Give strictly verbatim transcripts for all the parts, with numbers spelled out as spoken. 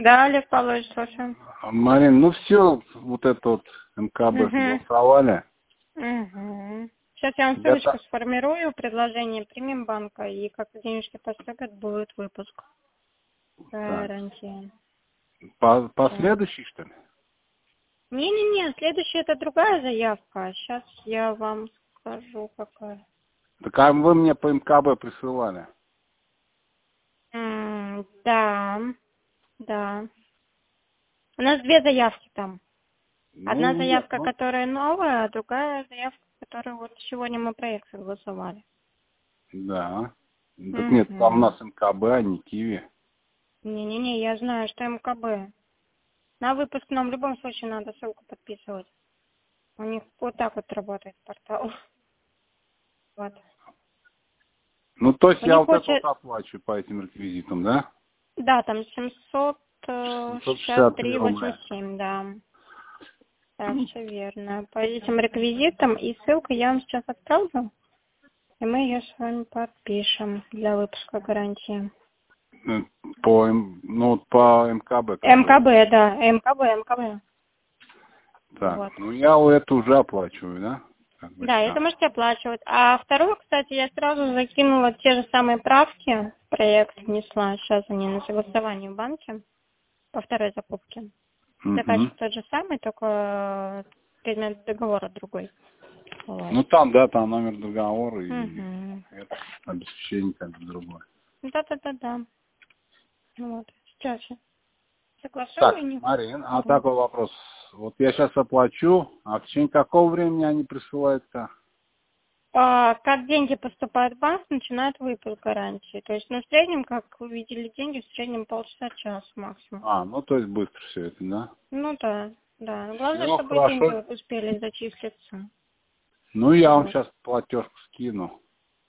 Да, Олег Павлович, слушаю. Марин, ну все, вот это вот МКБ Угу. согласовали. Угу. Сейчас я вам Я ссылочку так, сформирую, предложение примем банка, и как денежки поступят, будет выпуск. так. Гарантия. По, Так. последующий, что ли? Не-не-не, следующая это другая заявка. Сейчас я вам скажу, какая. Так а вы мне по МКБ присылали. М, да, да. У нас две заявки там. Одна Ну, нет, заявка, ну, которая новая, а другая заявка, которую вот сегодня мы проект согласовали. да. Так нет, там у Угу. нас МКБ, а не Киви. Не-не-не, я знаю, что МКБ. На выпуск нам в любом случае надо ссылку подписывать. У них вот так вот работает портал. Вот. Ну, то есть У я них вот это вот очень... оплачиваю по этим реквизитам, да? Да, там семьсот семьсот шестьдесят шестьдесят три три рубля. восемьдесят семь, да. Да, все верно. По этим реквизитам и ссылку я вам сейчас отправлю, и мы ее с вами подпишем для выпуска гарантии. Э, По, М- ну, вот по МКБ, который. МКБ, да, МКБ, МКБ. Так, Вот. ну я это уже оплачиваю, да? Как бы Да, это сейчас. можете оплачивать. А вторую, кстати, я сразу закинула те же самые правки в проект, внесла. Сейчас они на согласовании в банке по второй закупке. Угу. Заказчик тот же самый, только предмет договора другой. Вот. Ну там, да, там номер договора и Угу. это обеспечение как бы другое. Да-да-да-да. Вот. Сейчас я согласую Так, и не Марин, а пару. такой вопрос. Вот я сейчас оплачу, а в течение какого времени они присылают-то? А, как деньги поступают в банк, начинает выпуск гарантии. То есть, ну, в среднем, как вы видели деньги, в среднем полчаса-час максимум. А, ну то есть быстро все это, да? Ну да, да. Главное, Все, чтобы деньги хорошо. успели зачислиться. Ну я вам Вот. сейчас платежку скину.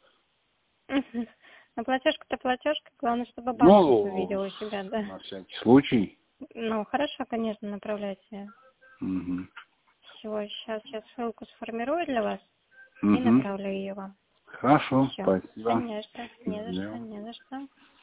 Мгм. А платежка-то платежка, главное, чтобы банк их Ну, увидел у себя, да. на всякий случай. Ну, хорошо, конечно, направляйте. Угу. Все, сейчас я ссылку сформирую для вас и Угу. направлю ее вам. Хорошо, Все. спасибо. Конечно, не за что, Сделал. не за что.